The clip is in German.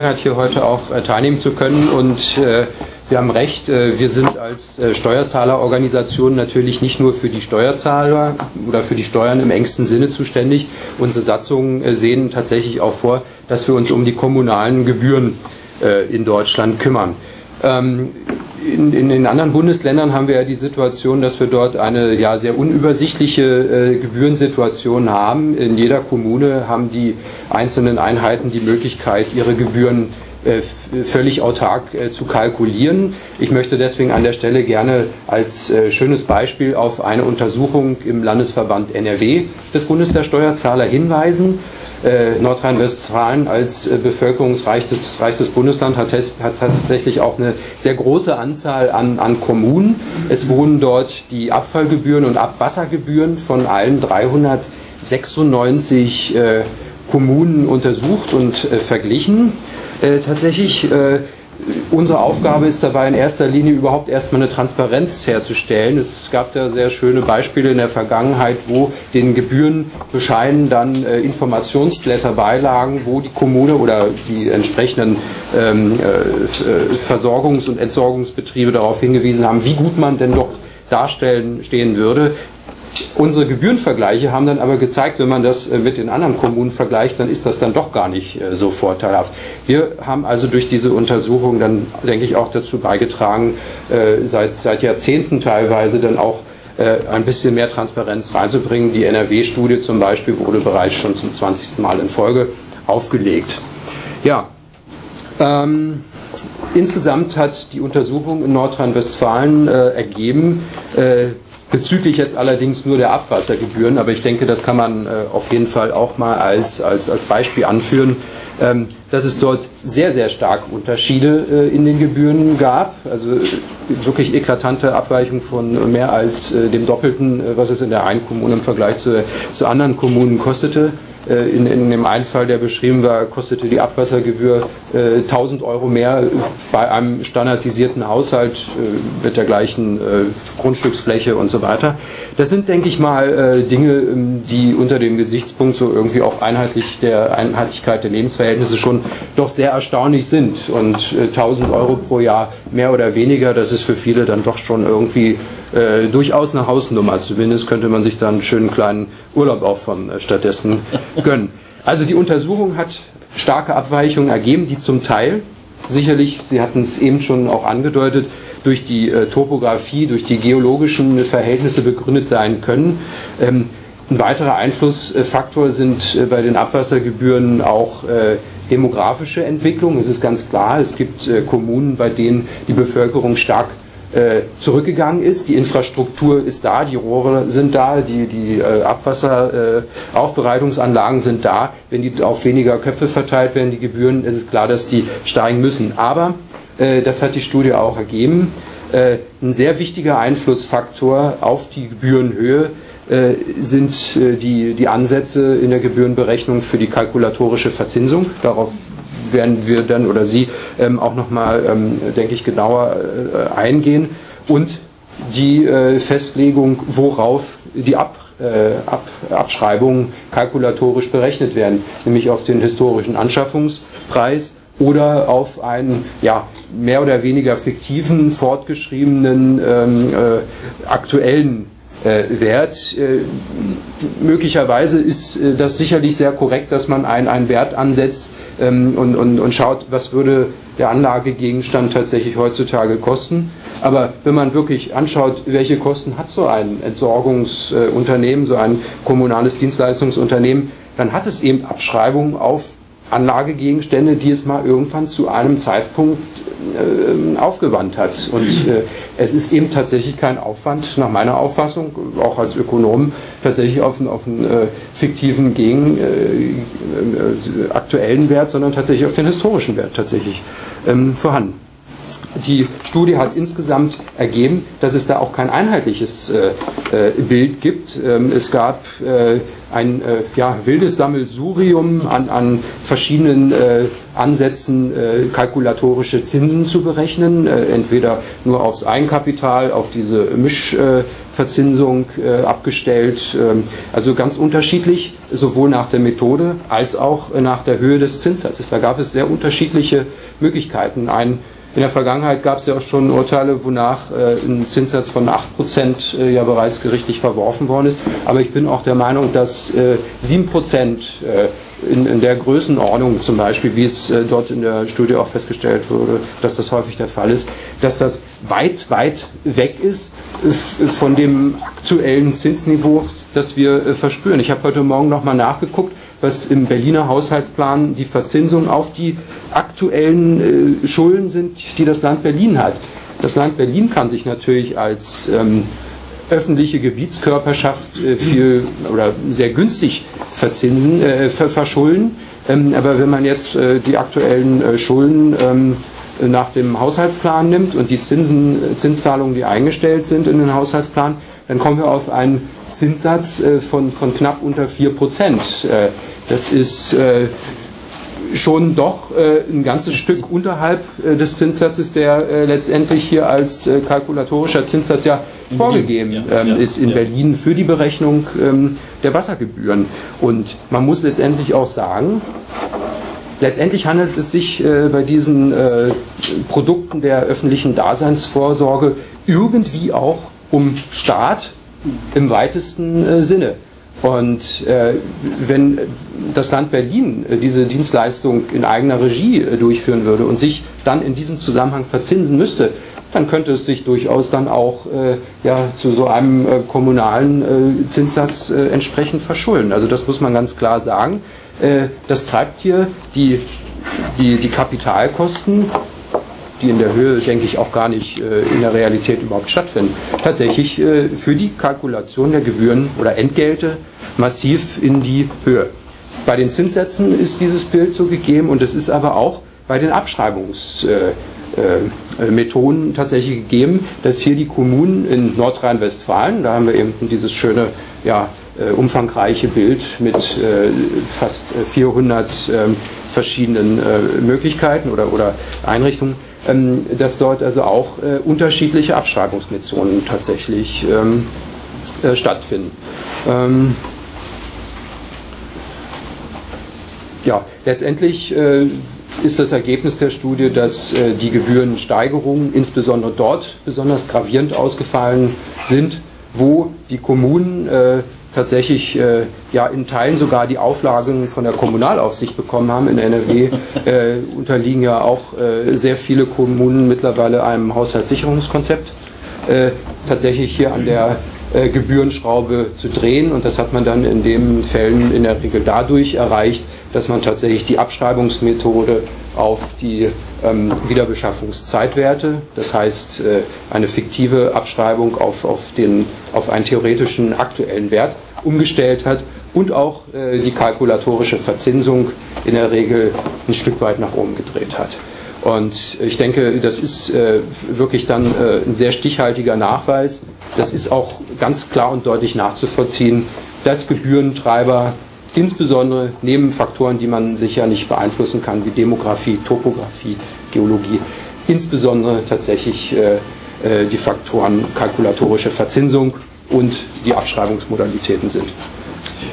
Hat hier heute auch teilnehmen zu können und Sie haben recht, wir sind als Steuerzahlerorganisation natürlich nicht nur für die Steuerzahler oder für die Steuern im engsten Sinne zuständig. Unsere Satzungen sehen tatsächlich auch vor, dass wir uns um die kommunalen Gebühren in Deutschland kümmern. In den anderen Bundesländern haben wir ja die Situation, dass wir dort eine ja sehr unübersichtliche Gebührensituation haben. In jeder Kommune haben die einzelnen Einheiten die Möglichkeit, ihre Gebühren völlig autark zu kalkulieren. Ich möchte deswegen an der Stelle gerne als schönes Beispiel auf eine Untersuchung im Landesverband NRW des Bundes der Steuerzahler hinweisen. Nordrhein-Westfalen als bevölkerungsreichstes Bundesland hat tatsächlich auch eine sehr große Anzahl an Kommunen. Es wurden dort die Abfallgebühren und Abwassergebühren von allen 396 Kommunen untersucht und verglichen. Tatsächlich, unsere Aufgabe ist dabei in erster Linie überhaupt erstmal eine Transparenz herzustellen. Es gab da sehr schöne Beispiele in der Vergangenheit, wo den Gebührenbescheiden dann Informationsblätter beilagen, wo die Kommune oder die entsprechenden Versorgungs- und Entsorgungsbetriebe darauf hingewiesen haben, wie gut man denn doch stehen würde. Unsere Gebührenvergleiche haben dann aber gezeigt, wenn man das mit den anderen Kommunen vergleicht, dann ist das dann doch gar nicht so vorteilhaft. Wir haben also durch diese Untersuchung dann, denke ich, auch dazu beigetragen, seit Jahrzehnten teilweise dann auch ein bisschen mehr Transparenz reinzubringen. Die NRW-Studie zum Beispiel wurde bereits schon zum 20. Mal in Folge aufgelegt. Ja, insgesamt hat die Untersuchung in Nordrhein-Westfalen ergeben, bezüglich jetzt allerdings nur der Abwassergebühren, aber ich denke, das kann man auf jeden Fall auch mal als Beispiel anführen, dass es dort sehr, sehr starke Unterschiede in den Gebühren gab, also wirklich eklatante Abweichungen von mehr als dem Doppelten, was es in der einen Kommune im Vergleich zu anderen Kommunen kostete. In dem einen Fall, der beschrieben war, kostete die Abwassergebühr 1.000 € mehr bei einem standardisierten Haushalt mit der gleichen Grundstücksfläche und so weiter. Das sind, denke ich mal, Dinge, die unter dem Gesichtspunkt so irgendwie auch Einheitlichkeit der Lebensverhältnisse schon doch sehr erstaunlich sind. Und 1.000 € pro Jahr mehr oder weniger, das ist für viele dann doch schon irgendwie durchaus eine Hausnummer. Zumindest könnte man sich dann einen schönen kleinen Urlaub auch von stattdessen gönnen. Also die Untersuchung hat starke Abweichungen ergeben, die zum Teil sicherlich, Sie hatten es eben schon auch angedeutet, durch die Topografie, durch die geologischen Verhältnisse begründet sein können. Ein weiterer Einflussfaktor sind bei den Abwassergebühren auch demografische Entwicklung. Es ist ganz klar, es gibt Kommunen, bei denen die Bevölkerung stark zurückgegangen ist. Die Infrastruktur ist da, die Rohre sind da, die Abwasseraufbereitungsanlagen sind da. Wenn die auf weniger Köpfe verteilt werden, die Gebühren, ist es klar, dass die steigen müssen. Aber, das hat die Studie auch ergeben, ein sehr wichtiger Einflussfaktor auf die Gebührenhöhe sind die Ansätze in der Gebührenberechnung für die kalkulatorische Verzinsung. Darauf werden wir dann oder Sie auch nochmal, denke ich, genauer eingehen. Und die Festlegung, worauf die Abschreibungen kalkulatorisch berechnet werden, nämlich auf den historischen Anschaffungspreis oder auf einen ja, mehr oder weniger fiktiven, fortgeschriebenen, aktuellen Wert. Möglicherweise ist das sicherlich sehr korrekt, dass man einen Wert ansetzt und schaut, was würde der Anlagegegenstand tatsächlich heutzutage kosten. Aber wenn man wirklich anschaut, welche Kosten hat so ein Entsorgungsunternehmen, so ein kommunales Dienstleistungsunternehmen, dann hat es eben Abschreibungen auf Anlagegegenstände, die es mal irgendwann zu einem Zeitpunkt aufgewandt hat. Und es ist eben tatsächlich kein Aufwand, nach meiner Auffassung, auch als Ökonom, tatsächlich auf einen fiktiven aktuellen Wert, sondern tatsächlich auf den historischen Wert tatsächlich vorhanden. die Studie hat insgesamt ergeben, dass es da auch kein einheitliches Bild gibt. Es gab ein wildes Sammelsurium an verschiedenen Ansätzen, kalkulatorische Zinsen zu berechnen, entweder nur aufs Eigenkapital, auf diese Mischverzinsung abgestellt, also ganz unterschiedlich, sowohl nach der Methode als auch nach der Höhe des Zinssatzes. Da gab es sehr unterschiedliche Möglichkeiten. In der Vergangenheit gab es ja auch schon Urteile, wonach ein Zinssatz von 8% ja bereits gerichtlich verworfen worden ist. Aber ich bin auch der Meinung, dass 7% in der Größenordnung zum Beispiel, wie es dort in der Studie auch festgestellt wurde, dass das häufig der Fall ist, dass das weit, weit weg ist von dem aktuellen Zinsniveau, das wir verspüren. Ich habe heute Morgen nochmal nachgeguckt, was im Berliner Haushaltsplan die Verzinsung auf die aktuellen Schulden sind, die das Land Berlin hat. Das Land Berlin kann sich natürlich als öffentliche Gebietskörperschaft viel oder sehr günstig verschulden. Aber wenn man jetzt die aktuellen Schulden nach dem Haushaltsplan nimmt und die Zinszahlungen, die eingestellt sind in den Haushaltsplan, dann kommen wir auf einen Zinssatz von knapp unter 4%. Das ist schon doch ein ganzes Stück unterhalb des Zinssatzes, der letztendlich hier als kalkulatorischer Zinssatz ja vorgegeben ist in Berlin für die Berechnung der Wassergebühren. Und man muss letztendlich auch sagen, letztendlich handelt es sich bei diesen Produkten der öffentlichen Daseinsvorsorge irgendwie auch um Staat im weitesten Sinne. Und wenn das Land Berlin diese Dienstleistung in eigener Regie durchführen würde und sich dann in diesem Zusammenhang verzinsen müsste, dann könnte es sich durchaus dann auch zu so einem kommunalen Zinssatz entsprechend verschulden. Also das muss man ganz klar sagen. Das treibt hier die Kapitalkosten, die in der Höhe, denke ich, auch gar nicht in der Realität überhaupt stattfinden, tatsächlich für die Kalkulation der Gebühren oder Entgelte massiv in die Höhe. Bei den Zinssätzen ist dieses Bild so gegeben und es ist aber auch bei den Abschreibungsmethoden tatsächlich gegeben, dass hier die Kommunen in Nordrhein-Westfalen, da haben wir eben dieses schöne, umfangreiche Bild mit fast 400 verschiedenen Möglichkeiten oder Einrichtungen, dass dort also auch unterschiedliche Abschreibungsmethoden tatsächlich stattfinden. Letztendlich ist das Ergebnis der Studie, dass die Gebührensteigerungen insbesondere dort besonders gravierend ausgefallen sind, wo die Kommunen tatsächlich in Teilen sogar die Auflagen von der Kommunalaufsicht bekommen haben. In NRW unterliegen ja auch sehr viele Kommunen mittlerweile einem Haushaltssicherungskonzept, tatsächlich hier an der Gebührenschraube zu drehen, und das hat man dann in den Fällen in der Regel dadurch erreicht, dass man tatsächlich die Abschreibungsmethode auf die Wiederbeschaffungszeitwerte, das heißt eine fiktive Abschreibung auf einen theoretischen aktuellen Wert umgestellt hat und auch die kalkulatorische Verzinsung in der Regel ein Stück weit nach oben gedreht hat. Und ich denke, das ist wirklich dann ein sehr stichhaltiger Nachweis. Das ist auch ganz klar und deutlich nachzuvollziehen, dass Gebührentreiber insbesondere neben Faktoren, die man sicher nicht beeinflussen kann, wie Demografie, Topografie, Geologie, insbesondere tatsächlich die Faktoren kalkulatorische Verzinsung und die Abschreibungsmodalitäten sind.